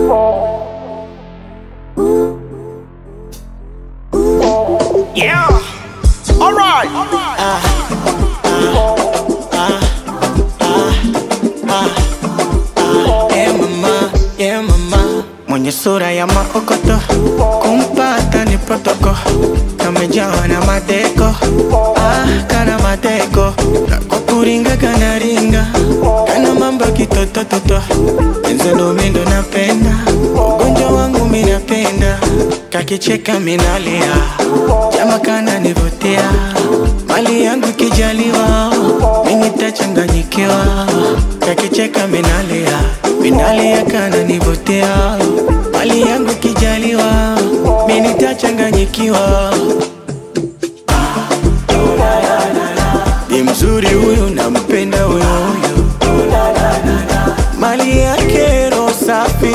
Yeah. Alright. Yeah mama, mwenye sura ya maokoto, kumpata ni protoko, kamejawa na madeko, kana madeko, kwa kuringa kana ringa, kana mambo kitotototo, enzelo mindo napenda, ugonjwa wangu minapenda, kakicheka minalia, jama kana nivutia, mali yangu kijaliwa, mimi tachanganyikiwa, kakicheka minalia, minalia kana nivutia, mali yangu kijaliwa, mimi tachanganyikiwa. Ni mzuri huyu nampenda huyu, mali yake roho safi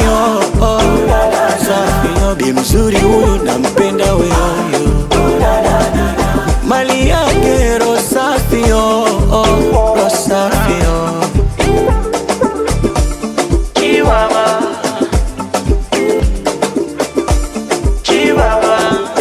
safi. Bi mzuri huyu nampenda huyu, mali yake roho safi roho safi. Chihuahua, Chihuahua.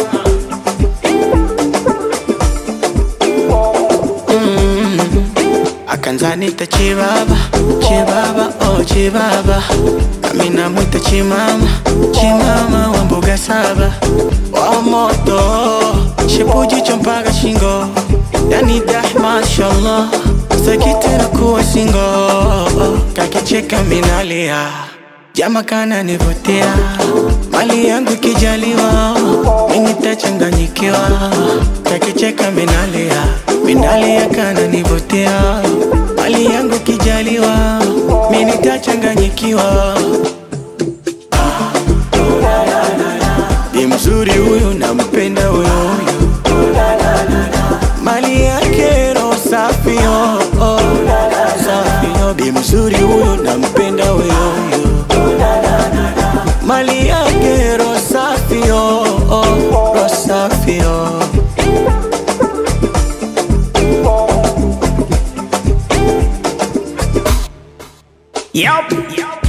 Akanzanita chibaba, chibaba, oh chibaba. Nami namwita chimama, chimama wa mbuga saba. Wa moto, shipuji mpaka shingo. Yani dah mashallah, sakitera kuwa singo. Kakicheka minalia, jama kana nivutia, mali yangu kijaliwa, mimi tachanganyikiwa. Kakicheka minalia, minalia kana nivutia, mali yangu kijaliwa, mimi tachanganyikiwa. Ni mzuri huyu nampenda huyu, mali yake roho safi safi. Bi mzuri huyu nampenda huyu, mali yake roho safi roho safi. Yup.